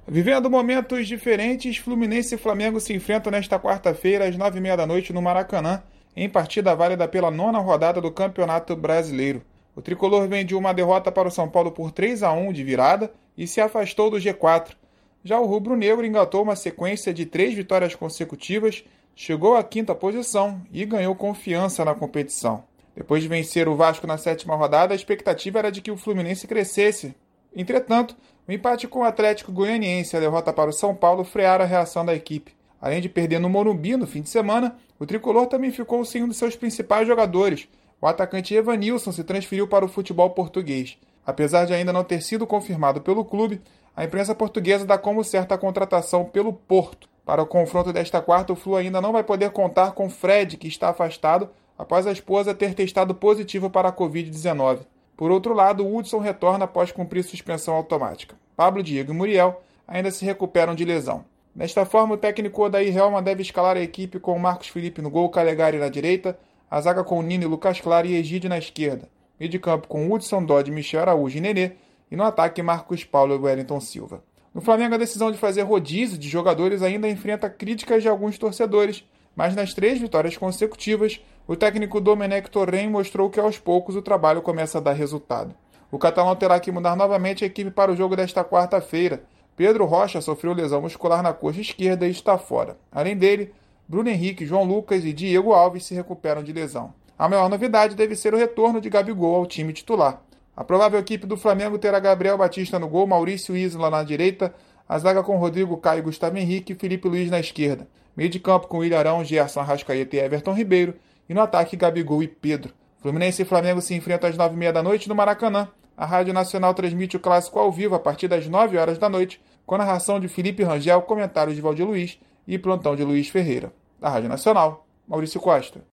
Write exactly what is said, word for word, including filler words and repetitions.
Vivendo momentos diferentes, Fluminense e Flamengo se enfrentam nesta quarta-feira às nove e meia da noite no Maracanã, em partida válida pela nona rodada do Campeonato Brasileiro. O tricolor vem de uma derrota para o São Paulo por três a um de virada e se afastou do G quatro. Já o rubro-negro engatou uma sequência de três vitórias consecutivas, chegou à quinta posição e ganhou confiança na competição. Depois de vencer o Vasco na sétima rodada, a expectativa era de que o Fluminense crescesse. Entretanto, o empate com o Atlético Goianiense e a derrota para o São Paulo frearam a reação da equipe. Além de perder no Morumbi no fim de semana, o tricolor também ficou sem um de seus principais jogadores. O atacante Evanilson se transferiu para o futebol português. Apesar de ainda não ter sido confirmado pelo clube, a imprensa portuguesa dá como certa a contratação pelo Porto. Para o confronto desta quarta, o Flu ainda não vai poder contar com Fred, que está afastado após a esposa ter testado positivo para a covid dezenove. Por outro lado, o Hudson retorna após cumprir suspensão automática. Pablo, Diego e Muriel ainda se recuperam de lesão. Desta forma, o técnico Odair Helma deve escalar a equipe com Marcos Felipe no gol, Calegari na direita, a zaga com Nino e Lucas Claro e Egídio na esquerda, meio de campo com Hudson, Dodge, Michel Araújo e Nenê, e no ataque Marcos Paulo e Wellington Silva. No Flamengo, a decisão de fazer rodízio de jogadores ainda enfrenta críticas de alguns torcedores, mas nas três vitórias consecutivas, o técnico Domenech Torren mostrou que aos poucos o trabalho começa a dar resultado. O catalão terá que mudar novamente a equipe para o jogo desta quarta-feira. Pedro Rocha sofreu lesão muscular na coxa esquerda e está fora. Além dele, Bruno Henrique, João Lucas e Diego Alves se recuperam de lesão. A maior novidade deve ser o retorno de Gabigol ao time titular. A provável equipe do Flamengo terá Gabriel Batista no gol, Maurício Isla na direita, a zaga com Rodrigo Caio, Gustavo Henrique e Felipe Luiz na esquerda. Meio de campo com Ilharão, Gerson, Arrascaeta e Everton Ribeiro. E no ataque, Gabigol e Pedro. Fluminense e Flamengo se enfrentam às nove e meia da noite no Maracanã. A Rádio Nacional transmite o clássico ao vivo a partir das nove horas da noite, com a narração de Felipe Rangel, comentários de Valdir Luiz e plantão de Luiz Ferreira. Da Rádio Nacional, Maurício Costa.